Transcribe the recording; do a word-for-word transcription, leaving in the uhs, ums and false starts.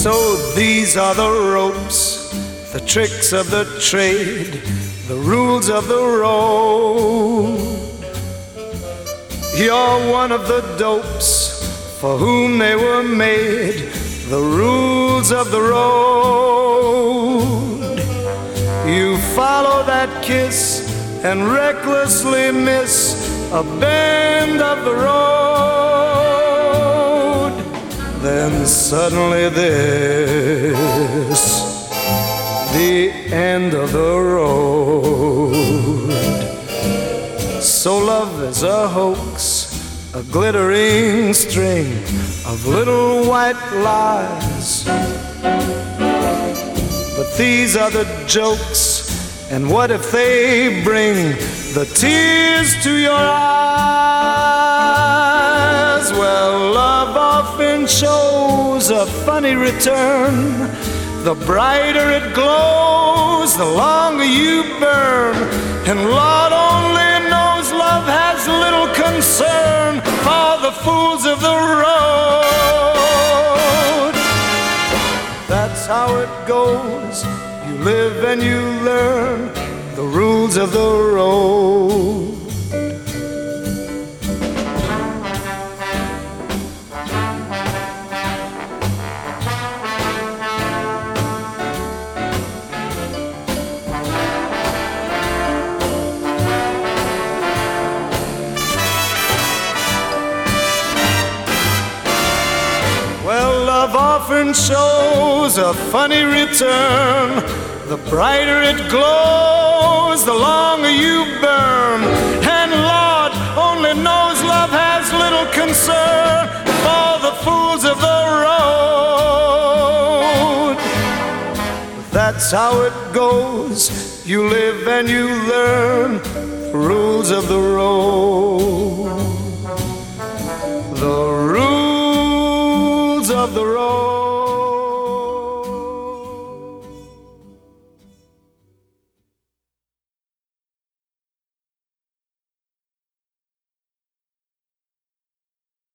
So these are the ropes, the tricks of the trade, the rules of the road. You're one of the dopes for whom they were made, the rules of the road. You follow that kiss and recklessly miss a bend of the road. Then suddenly this, the end of the road. So love is a hoax, a glittering string of little white lies. But these are the jokes, and what if they bring the tears to your eyes? Well, love often shows a funny return. The brighter it glows, the longer you burn. And Lord only knows love has little concern for the fools of the road. That's how it goes. You live and you learn the rules of the road. Love often shows a funny return. The brighter it glows, the longer you burn. And Lord only knows love has little concern for the fools of the road. That's how it goes. You live and you learn the rules of the road. The